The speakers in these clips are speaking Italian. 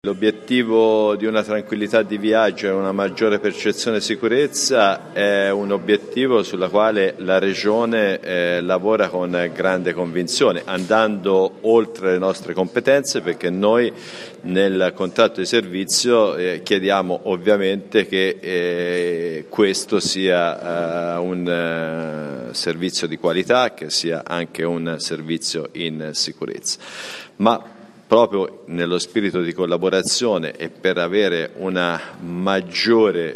L'obiettivo di una tranquillità di viaggio e una maggiore percezione di sicurezza è un obiettivo sulla quale la Regione lavora con grande convinzione, andando oltre le nostre competenze, perché noi nel contratto di servizio chiediamo ovviamente che questo sia un servizio di qualità, che sia anche un servizio in sicurezza. Ma proprio nello spirito di collaborazione e per avere una maggiore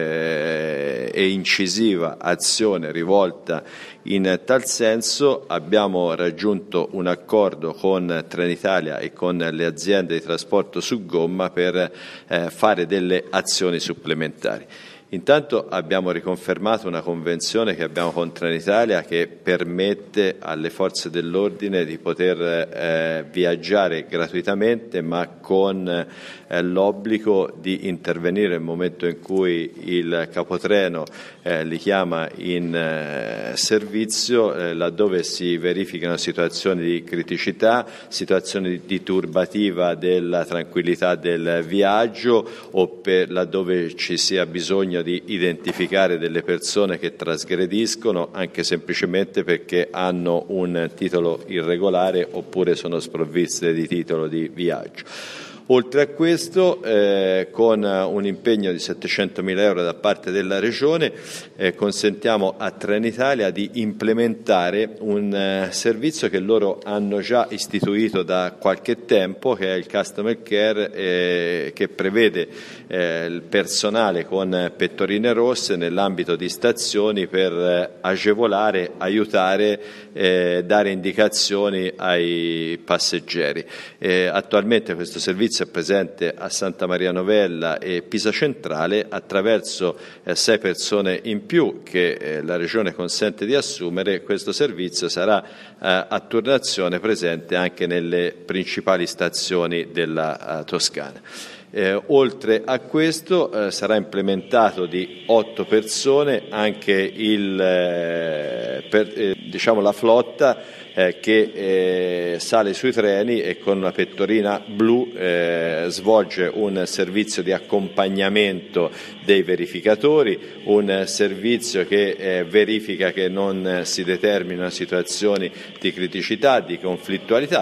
e incisiva azione rivolta in tal senso, abbiamo raggiunto un accordo con Trenitalia e con le aziende di trasporto su gomma per fare delle azioni supplementari. Intanto abbiamo riconfermato una convenzione che abbiamo con Trenitalia che permette alle forze dell'ordine di poter viaggiare gratuitamente, ma con l'obbligo di intervenire nel momento in cui il capotreno li chiama in servizio, laddove si verificano situazioni di criticità, situazioni di turbativa della tranquillità del viaggio o laddove ci sia bisogno di identificare delle persone che trasgrediscono anche semplicemente perché hanno un titolo irregolare oppure sono sprovviste di titolo di viaggio. Oltre a questo, con un impegno di 700.000 euro da parte della Regione, consentiamo a Trenitalia di implementare un servizio che loro hanno già istituito da qualche tempo, che è il Customer Care, che prevede il personale con pettorine rosse nell'ambito di stazioni per agevolare, aiutare, dare indicazioni ai passeggeri. Attualmente questo servizio è presente a Santa Maria Novella e Pisa Centrale attraverso 6 persone in più che la Regione consente di assumere. Questo servizio sarà a turnazione presente anche nelle principali stazioni della Toscana. Oltre a questo sarà implementato di 8 persone anche la flotta che sale sui treni e con una pettorina blu svolge un servizio di accompagnamento dei verificatori, un servizio che verifica che non si determinano situazioni di criticità, di conflittualità.